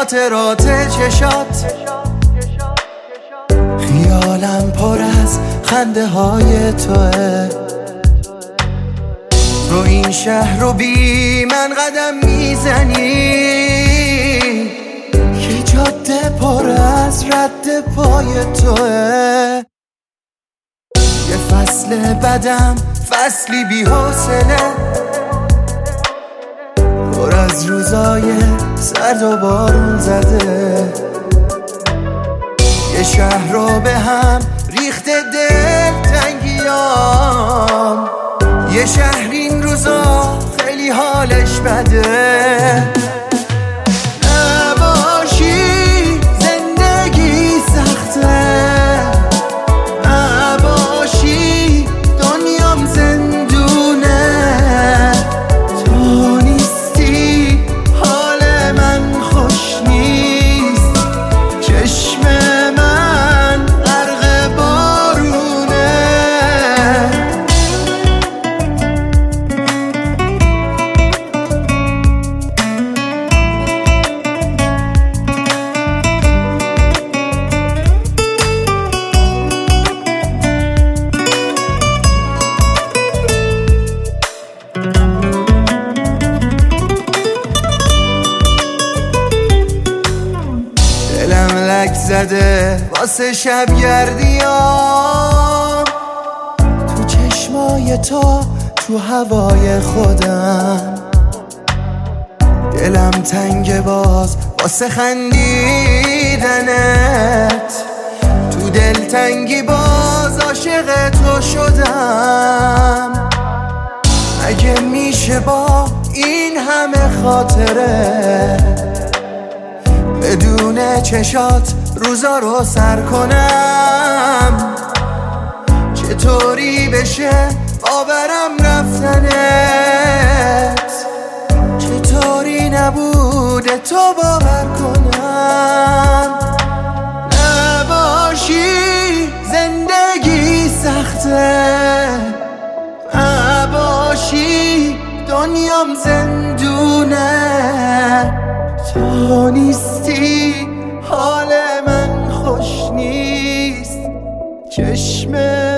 خاطرات چشات، خیالم پر از خنده های توه. تو این شهر رو بی من قدم میزنی که جاده پر از رد پای توه. یه فصل بدم، فصلی بی حوصله، پر از روزای سرد و بارون زده. یه شهر رو به هم ریخته دل تنگیام، یه شهر این روزا خیلی حالش بده. نباشی زندگی سخته، نباشی دنیام زندونه. تو نیستی حال من خوش نیست، چشم من غرق بارونه. دلم لک زده واسه شبگردیام، تو چشمای تو، تو هوای خودم. دلم تنگ باز واسه خندیدنت، تو دل تنگی باز عاشق تو شدم. اگه میشه با این همه خاطره بدون چشات روزا رو سر کنم، چطوری بشه باورم رفتنت، چطوری نبوده تو باور کنم. نباشی زندگی سخته، نباشی دنیام زندونه. تو نیستی حال من خوش نیست، چشم